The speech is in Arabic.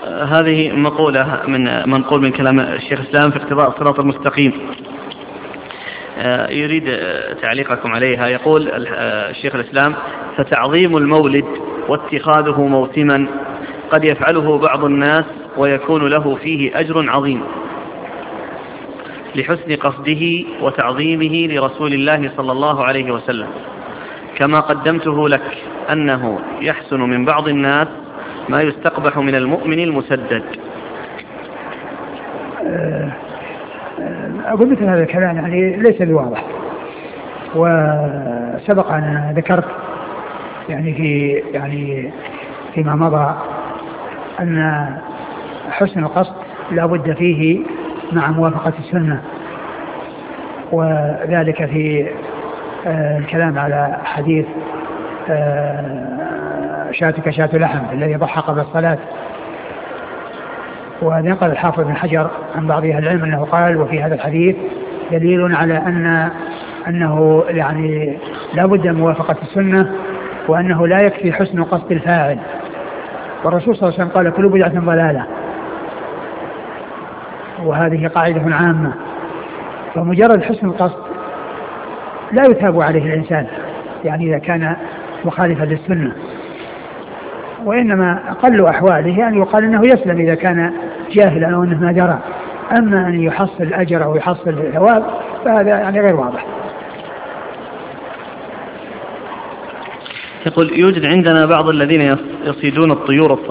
هذه مقولة منقول من كلام الشيخ الإسلام في اقتضاء الصراط المستقيم، يريد تعليقكم عليها. يقول الشيخ الإسلام: فتعظيم المولد واتخاذه موسما قد يفعله بعض الناس ويكون له فيه أجر عظيم لحسن قصده وتعظيمه لرسول الله صلى الله عليه وسلم، كما قدمته لك أنه يحسن من بعض الناس ما يستقبح من المؤمن المسدد. أقول مثل هذا الكلام يعني ليس بواضح، وسبق أن ذكرت يعني فيما مضى أن حسن القصد لا بد فيه مع موافقة السنة، وذلك في الكلام على حديث شاتك شات لحم الذي ضحى قبل الصلاة. ونقل الحافظ بن حجر عن بعض أهل العلم أنه قال: وفي هذا الحديث دليل على أنه يعني لا بد من موافقة السنة، وأنه لا يكفي حسن قصد الفاعل. والرسول صلى الله عليه وسلم قال: كل بدعة ضلالة، وهذه قاعدة عامة. فمجرد حسن القصد لا يثاب عليه الإنسان يعني إذا كان مخالفا للسنة، وإنما أقل أحواله أن يقال أنه يسلم إذا كان جاهلا أو أنه ما درى. أما أن يحصل أجر أو يحصل ثواب فهذا يعني غير واضح. يقول: يوجد عندنا بعض الذين يصيدون الطيور